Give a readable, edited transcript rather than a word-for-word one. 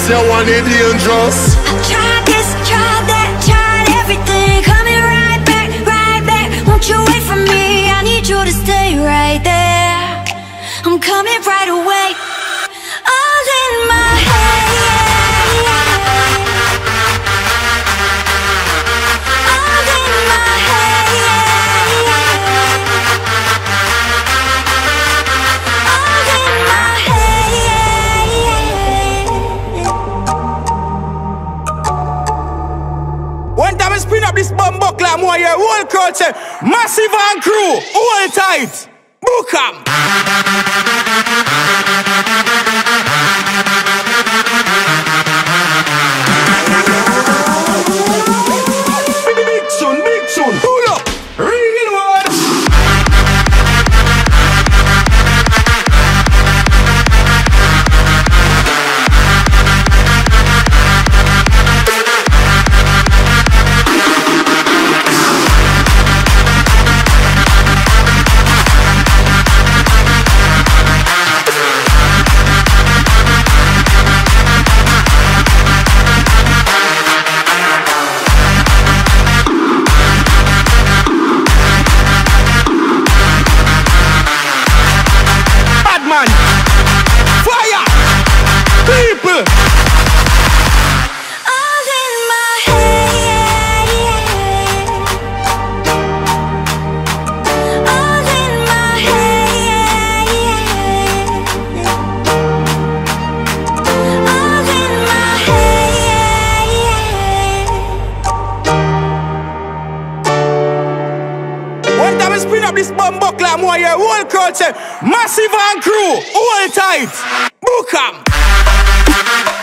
this, you want it dangerous. Tried this, tried that, tried everything. Coming right back, right back. Won't you wait for me? I need you to stay right there. I'm coming right away. All in my head. All in my head. All in my head. One time I spin up this bumbo clam while your whole crowd say, Massive and crew, hold tight, book 'em. Big tune, pull up, real one. Fire! People! All in my head. All in my head. All in my head. One time I spin up this bumbo clam while your whole crowd say, Massive and crew, hold tight, book 'em.